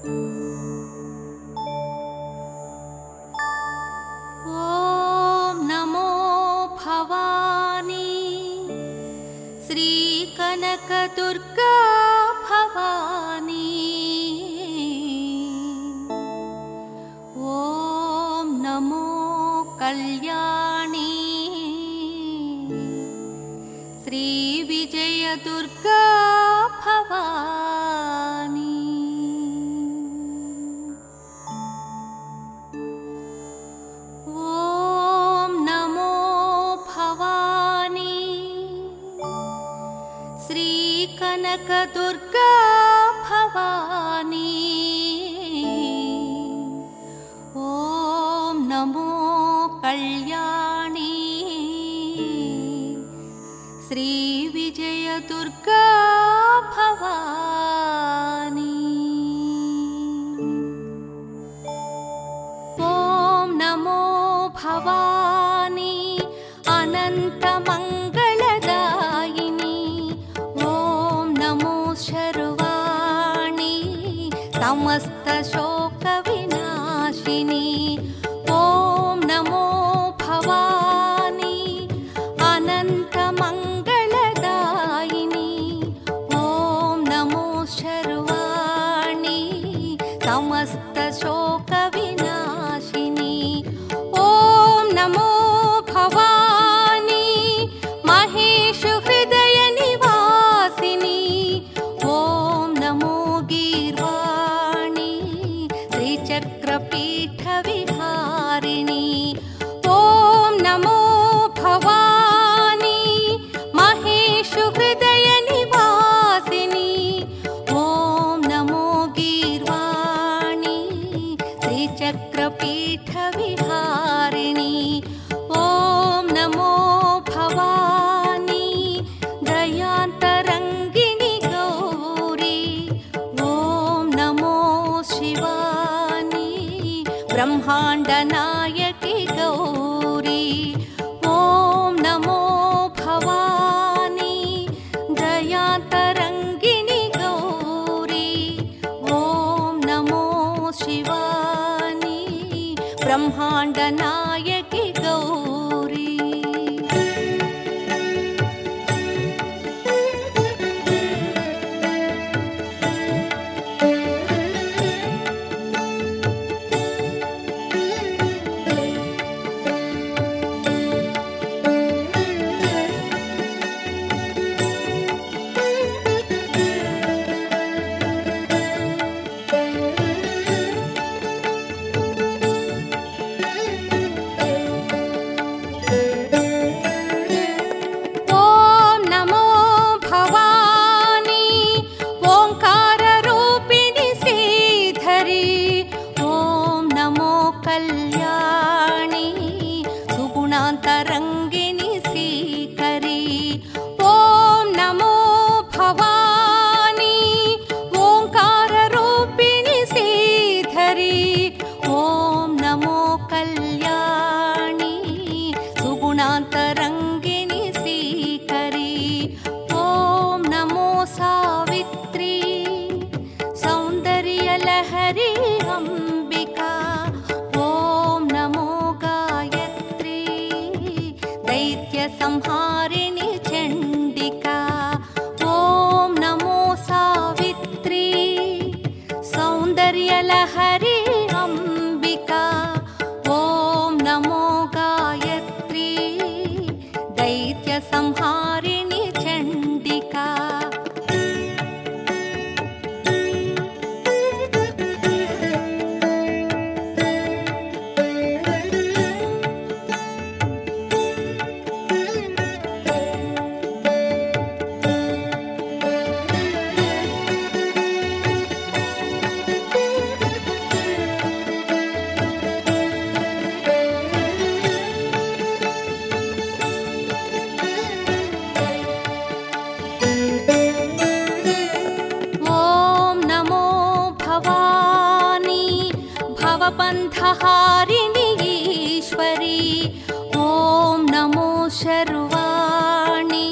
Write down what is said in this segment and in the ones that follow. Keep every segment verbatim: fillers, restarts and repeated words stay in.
ॐ नमो भवानी श्रीकनकदुर्गा भवानी। ॐ नमो कल्याणी श्रीविजयदुर्गा भवानी। ॐ नमो भवानी श्रीकनकदुर्गा भवानी। ॐ नमो कल्याणी श्रीविजयदुर्गा भवानी। ॐ नमो भवानी अनन्तमङ्गलदायिनी। ॐ नमो शर्वाणि समस्तशोकविनाशिनी। ॐ नमो भवानी अनन्तमङ्गलदायिनी। ॐ नमो शर्वाणि समस्तशोकविनाशिनी। ॐ नमो भवानी महेशहृदयनिवासिनी। ॐ नमो गीर्वाणी श्रीचक्रपीठविहारिणी। ॐ नमो भवानी महेशहृदयनिवासिनी। ॐ नमो गीर्वाणी श्रीचक्रपीठविहारिणी। ॐ नमो भवानी दयान्तरङ्गिणि गौरी। ॐ नमो शिवानी ब्रह्माण्डनायकि गौरी। ॐ नमो भवानी दयान्तरङ्गिणि गौरी। ॐ नमो शिवानी ब्रह्माण्डनायकि गौरी। ॐ नमो भवानी ओंकाररूपिणि श्रीधरी। ॐ नमो कल्याणी सुगुणान्तरङ्गिणि श्रीकरी। ॐ नमो भवानी ओंकाररूपिणि श्रीधरी। ॐ नमो कल्याणी सुगुणान्तरङ्गिणि श्रीकरी। ॐ नमो सावित्री सौन्दर्यलहरी अम्बिका। ॐ नमो गायत्री दैत्यसंहारिणि चण्डिका। ॐ नमो सावित्री सौन्दर्यलहरी अम्बिका। ॐ नमो गायत्री दैत्यसंहारिणि चण्डिका। भवबन्धहारिणि ईश्वरी। ॐ नमो शर्वाणि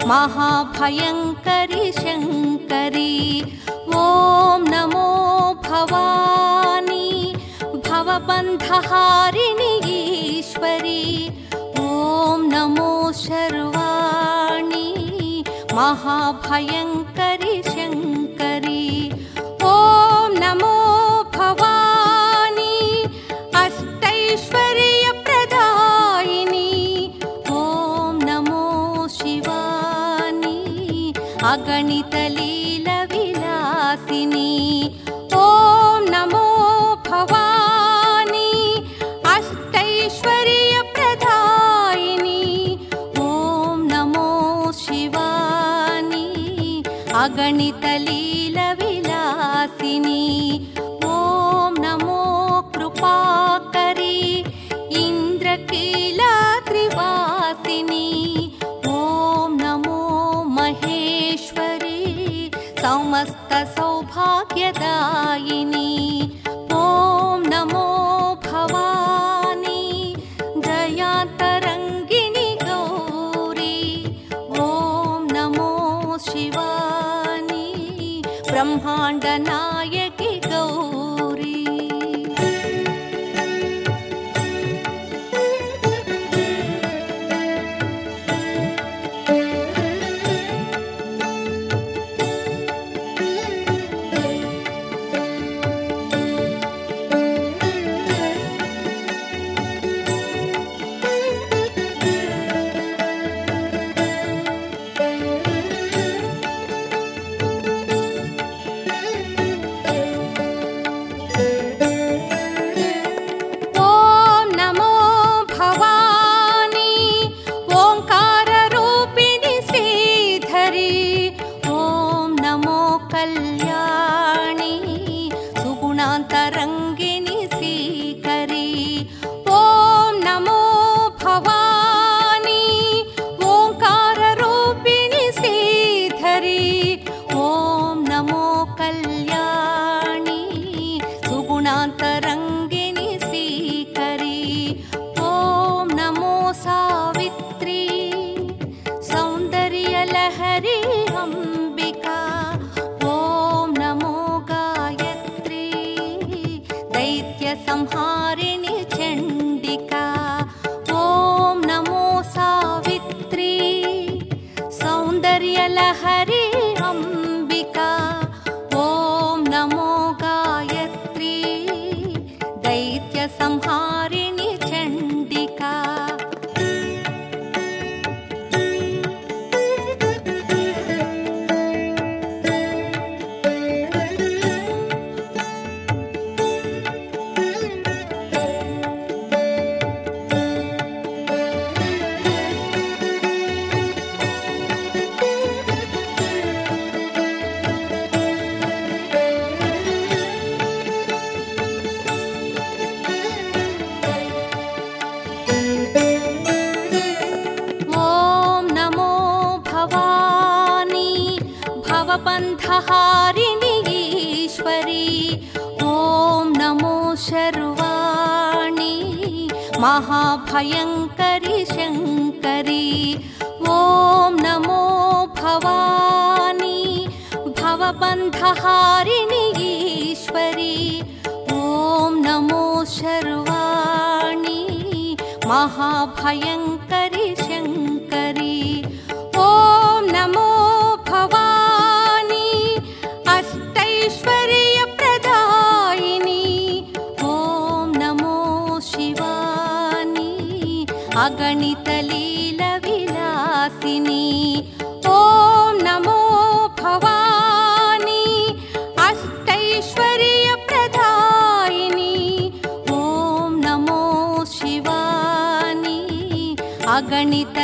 महाभयङ्करि शङ्करी। ॐ नमो भवबन्धहारिणि ईश्वरी ॐ नमो शर्वाणि महाभयङ्करि शङ्करी ॐ नमो भवानी अष्टैश्वर्यप्रदायिनी ॐ नमो शिवानी अगणितलीलविलासिनी ॐ नमो भवानी अष्टैश्वर्यप्रदायिनी ॐ नमो शिवानी अगणितलीलविलासिनी ॐ नमो कृपाकरी इन्द्रकीलाद्रिवासिनी ॐ नमो महेश्वरी समस्तसौभाग्यदायिनी ॐ नमो भवानी जयातरङ्गिनी गौरी ॐ नमो शिवानी ब्रह्माण्डनायकि गौरी तरंगिनी श्रीकरी ॐ नमो भवानी ओंकार रूपिणी श्रीधरी ॐ नमो कल्याणी सुगुणांतरंगिनी श्रीकरी ॐ नमो सावित्री सौंदर्य लहरी अंबिका ॐ नमो संहारिणी चंडिका ॐ नमो सावित्री सौंदर्य लहरी अंबिका ॐ नमो गायत्री दैत्य संहारिणी चंडिका भवबन्धहारिणि ईश्वरी ॐ नमो शर्वाणि महाभयङ्करि शङ्करी ॐ नमो भवानी भवबन्धहारिणि ईश्वरी ॐ नमो शर्वाणि महाभयङ्करि शङ्करी ॐ नमो भवानी अष्टैश्वर्यप्रदायिनी ॐ नमो शिवानी अगणितलीलविलासिनी ॐ नमो भवानी अष्टैश्वर्यप्रदायिनी ॐ नमो शिवानी अगणित